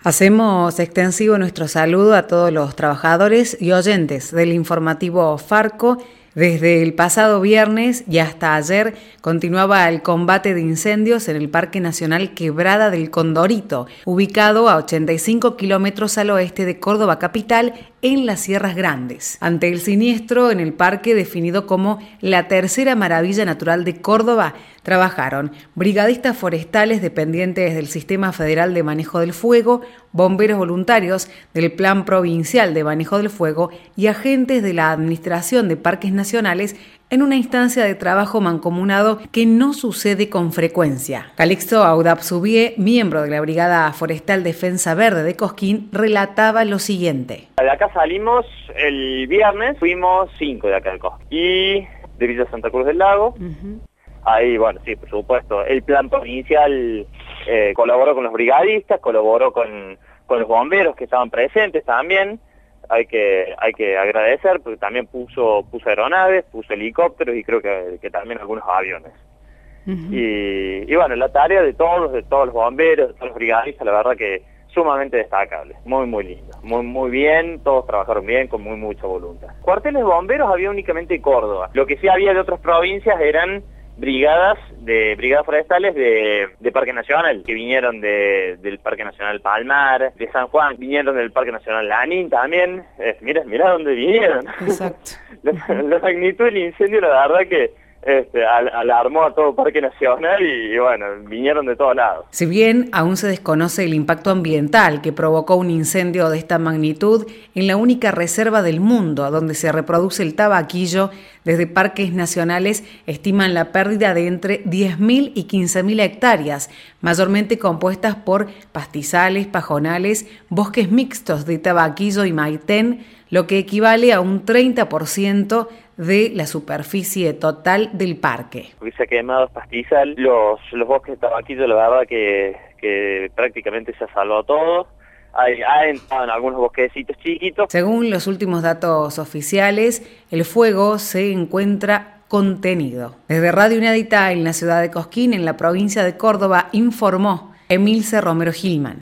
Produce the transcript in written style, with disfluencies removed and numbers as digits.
Hacemos extensivo nuestro saludo a todos los trabajadores y oyentes del informativo Farco. Desde el pasado viernes y hasta ayer continuaba el combate de incendios en el Parque Nacional Quebrada del Condorito, ubicado a 85 kilómetros al oeste de Córdoba capital, en las Sierras Grandes. Ante el siniestro en el parque, definido como la tercera maravilla natural de Córdoba, trabajaron brigadistas forestales dependientes del Sistema Federal de Manejo del Fuego, bomberos voluntarios del Plan Provincial de Manejo del Fuego y agentes de la Administración de Parques Nacionales en una instancia de trabajo mancomunado que no sucede con frecuencia. Calixto Audapzubie, miembro de la Brigada Forestal Defensa Verde de Cosquín, relataba lo siguiente. De acá salimos el viernes, fuimos 5 de acá del Cosquín y de Villa Santa Cruz del Lago. Ahí, bueno, sí, por supuesto, el plan provincial colaboró con los brigadistas, colaboró con los bomberos que estaban presentes también. Hay que agradecer, porque también puso aeronaves, puso helicópteros y creo que también algunos aviones. Y bueno, la tarea de todos los bomberos, de todos los brigadistas, la verdad que sumamente destacable, muy lindo, muy bien, todos trabajaron bien, con mucha voluntad. Cuarteles de bomberos había únicamente en Córdoba, lo que sí había de otras provincias eran brigadas forestales de Parque Nacional, que vinieron del Parque Nacional Palmar, de San Juan, vinieron del Parque Nacional Lanín también. Mirá dónde vinieron. Exacto. La magnitud del incendio, la verdad que alarmó a todo Parque Nacional y bueno, vinieron de todos lados. Si bien aún se desconoce el impacto ambiental que provocó un incendio de esta magnitud en la única reserva del mundo donde se reproduce el tabaquillo, desde parques nacionales estiman la pérdida de entre 10.000 y 15.000 hectáreas, mayormente compuestas por pastizales, pajonales, bosques mixtos de tabaquillo y maitén, lo que equivale a un 30% de la superficie total del parque. Se ha quemado pastizal, los bosques de tabaquillo, la verdad que prácticamente se ha salvado todo. Ha entrado en algunos bosquecitos chiquitos. Según los últimos datos oficiales, el fuego se encuentra contenido. Desde Radio Inédita en la ciudad de Cosquín, en la provincia de Córdoba, informó Emilce Romero Gilman.